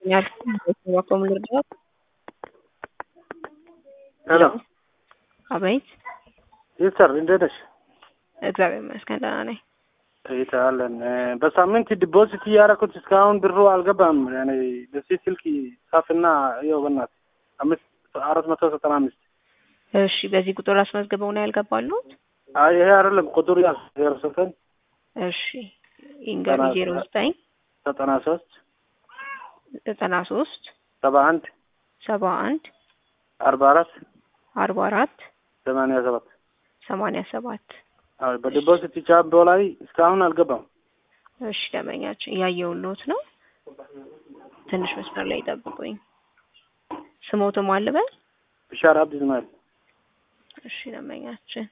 ሄሎ አቤት። ይሰር እንዴት ነሽ? እግዚአብሔር ይመስገን ደህና ነኝ። ይታለን በሳምንት ዲፖዚት እያደረኩት እስካሁን ብሩ አልገባም። ያኔ በዚህ ስልክ ሳፍና ይኸው በእናትህ 495 እሺ፣ በዚህ ቁጥር አስመዝግበው ነው ያልገባሉት? አይ ይሄ አይደለም ቁጥሩ ያልሰጠኝ። እሺ ኢንገሪ 09 93 93 71 71 44 44 87 87 አይ በዲፖዚት ቻምቦ ላይ እስካሁን አልገባም። እሺ ደመኛችን እያየሁልዎት ነው። ትንሽ መስመር ላይ ጠብቁኝ። ስሞትም አልበል ብሻር አብዲ ዝማል። እሺ ደመኛችን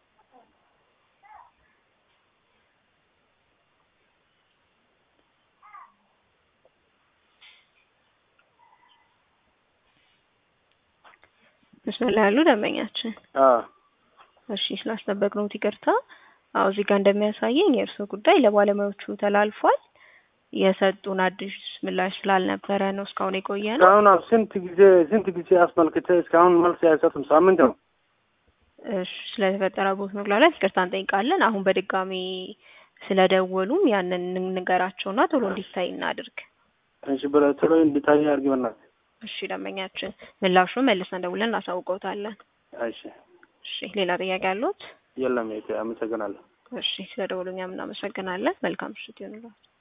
መስመር ላይ ያሉ ደመኛችን እሺ ስላስጠበቅነው ይቅርታ። አዎ እዚህ ጋር እንደሚያሳየኝ የእርስዎ ጉዳይ ለባለሙያዎቹ ተላልፏል። የሰጡን አዲስ ምላሽ ስላልነበረ ነው እስካሁን የቆየ ነው። እስካሁን ስንት ጊዜ አስመልክተ እስካሁን መልስ አይሰጡም። ሳምንት ነው። እሺ ስለተፈጠረው መግላላት ይቅርታ እንጠይቃለን። አሁን በድጋሚ ስለደወሉም ያንን እንገራቸውና ቶሎ እንዲታይ እናድርግ። እሺ ቶሎ እንዲታይ አድርጊ በእናትህ። እሺ ደንበኛችን ምላሹን መልሰን ደውለን እናሳውቀውታለን። እሺ እሺ ሌላ ጥያቄ አሉት? የለም። አመሰግናለሁ። እሺ ስለደወሉኝ እናመሰግናለን። መልካም ምሽት ይሁንልዎት።